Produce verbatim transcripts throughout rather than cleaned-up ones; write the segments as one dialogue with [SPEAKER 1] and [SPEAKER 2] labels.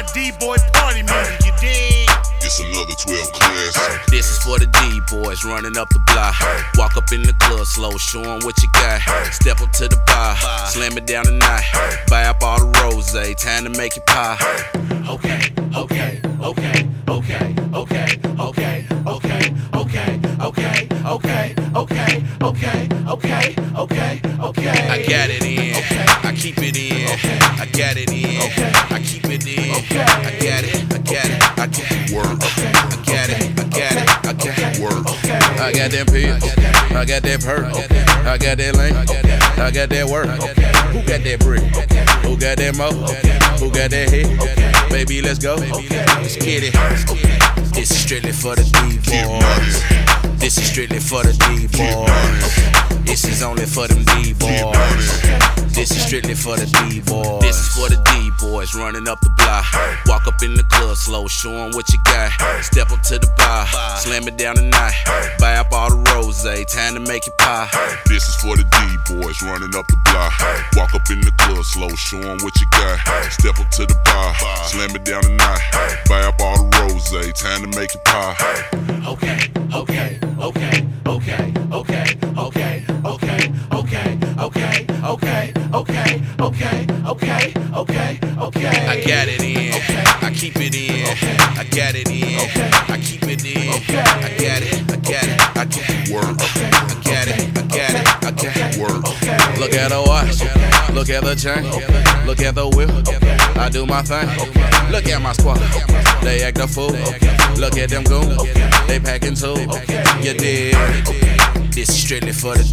[SPEAKER 1] D-boy party music, you dig?
[SPEAKER 2] It's another twelve class.
[SPEAKER 3] This is for the D-boys running up the block. Walk up in the club slow, show 'em what you got. Step up to the bar, slam it down tonight. Buy up all the rose, time to make it pie.
[SPEAKER 1] Okay, okay, okay, okay, okay, okay, okay, okay, okay, okay, okay, okay, okay, okay, okay.
[SPEAKER 3] I got it in, I keep it in. I got it in, I keep it in. I got it, I got it, I got it.
[SPEAKER 2] Work.
[SPEAKER 3] I got it, I got it, I got it.
[SPEAKER 2] Work.
[SPEAKER 3] I got them pills, I got that perk, I got that lane, I got that work. Who got that brick? Who got that mo? Who got that hit? Baby, let's go. Let's get it. This is strictly for the D-boys. This is strictly for the D-boys. This is only for them D-boys. This is strictly for the D-boys. This is for the D-boys running up the block. Walk up in the club slow, show 'em what you got. Step up to the bar, slam it down tonight. Buy up all the rose, time to make it pie.
[SPEAKER 2] This is for the D-boys running up the block. Walk up in the club slow, show 'em what you got. Step up to the bar, slam it down tonight. Buy up all the rose, time to make it pie.
[SPEAKER 1] Okay, okay, okay, okay, okay, okay, okay, okay, okay, okay, okay, okay, okay, okay, okay.
[SPEAKER 3] I got it in, I keep it in. I got it in, I keep it in. I got it, I got it, I got it.
[SPEAKER 2] Work.
[SPEAKER 3] I got it, I got it, I got it.
[SPEAKER 2] Work.
[SPEAKER 3] Look at the watch, look at the chain, look at the whip. I do my thing. Look at my squad, they act a fool. Look at them goons, they packing too. You dig? This is strictly for the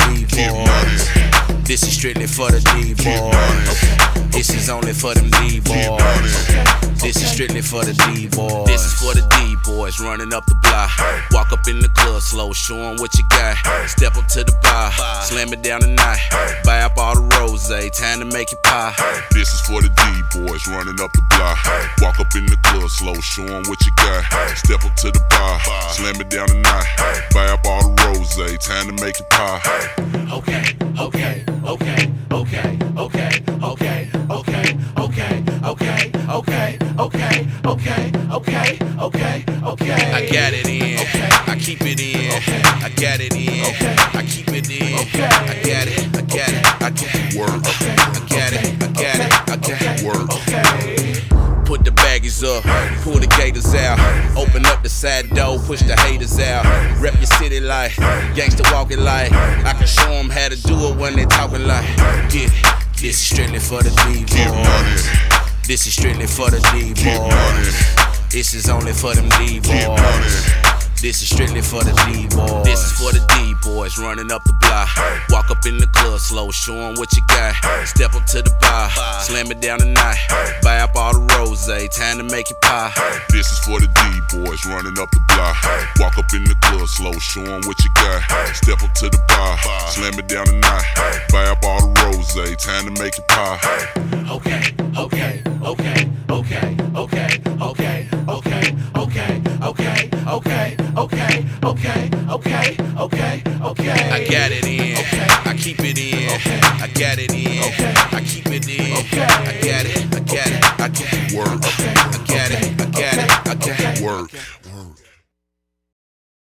[SPEAKER 3] D-boys. This is strictly for the D-boys. This is only for them D-boys. This is strictly for the D-boys. This is for the D-boys running up the block. Walk up in the club slow, show 'em what you got. Step up to the bar, slam it down tonight. Buy up all the rose, time to make it pie.
[SPEAKER 2] This is for the D-boys running up the block. Walk up in the club slow, show 'em what you got. Step up to the bar, slam it down tonight. Buy up all the rose, time to make it pie.
[SPEAKER 1] Okay, okay, okay, okay, okay, okay, okay, okay, okay, okay, okay, okay, okay, okay, okay.
[SPEAKER 3] I got it in, I keep it in. I got it in, I keep it in. I got it, I got it, I got it.
[SPEAKER 2] Work.
[SPEAKER 3] I got it, I got it, I got it.
[SPEAKER 2] Work.
[SPEAKER 3] Put the baggies up, pull the gators out. Open up the side door, push the haters out. Rep your city like gangsta walking like. I can show 'em how to do it when they talking like. Get it. This is strictly for the D-boys. This is strictly for the D-boys. This is only for them D-boys. This is strictly for the D-boys. This is for the D-boys running up the block. Walk up in the club slow, show 'em what you got. Step up to the bar, slam it down tonight. Buy up all the rose, time to make it pie.
[SPEAKER 2] This is for the D-boys running up the block. Walk up in the club slow, show 'em what you got. Step up to the bar, slam it down tonight. Buy up all the rose, time to make it pie.
[SPEAKER 1] Okay, okay, okay, okay, okay, okay, okay, okay, okay, okay, okay, okay, okay, okay, okay.
[SPEAKER 3] I got it in, I keep it in. I got it in, I keep it in. I got it, I got it, I got it.
[SPEAKER 2] Work.